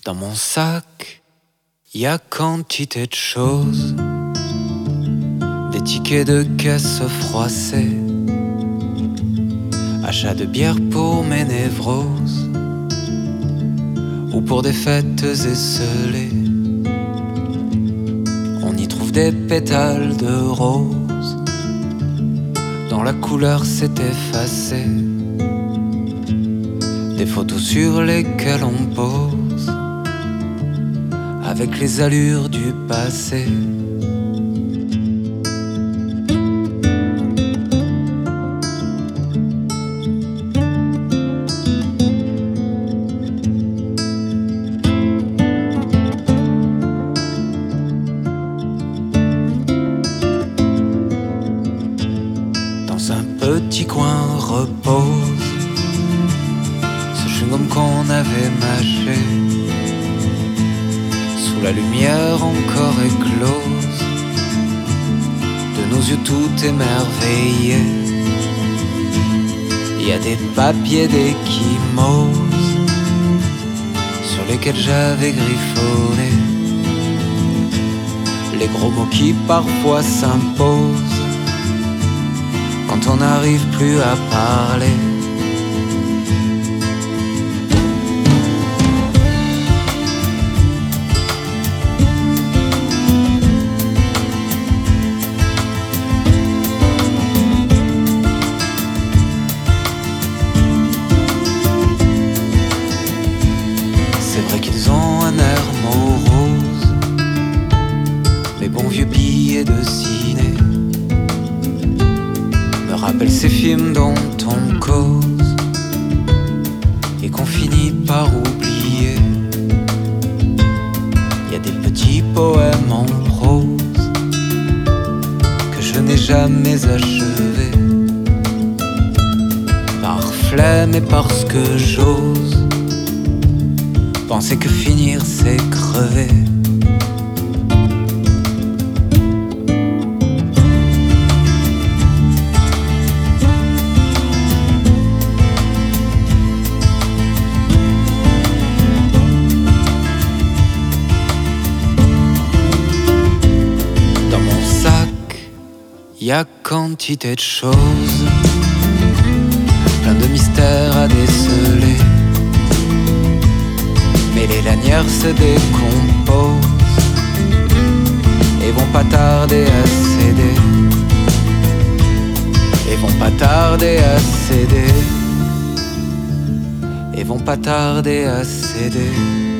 Dans mon sac, y a quantité de choses, des tickets de caisse froissés, achat de bière pour mes névroses, ou pour des fêtes esselées. On y trouve des pétales de rose dont la couleur s'est effacée, des photos sur lesquelles on pose avec les allures du passé. Dans un petit coin repose ce chewing-gum qu'on avait mâché, sous la lumière encore éclose de nos yeux tout émerveillés. Il y a des papiers d'échymose sur lesquels j'avais griffonné les gros mots qui parfois s'imposent quand on n'arrive plus à parler. C'est vrai qu'ils ont un air morose, mes bons vieux billets de ciné me rappellent ces films dont on cause et qu'on finit par oublier. Il y a des petits poèmes en prose que je n'ai jamais achevés, par flemme et parce que j'ose penser que finir c'est crever. Dans mon sac, y a quantité de choses, plein de mystères à déceler. Mais les lanières se décomposent et vont pas tarder à céder, et vont pas tarder à céder, et vont pas tarder à céder.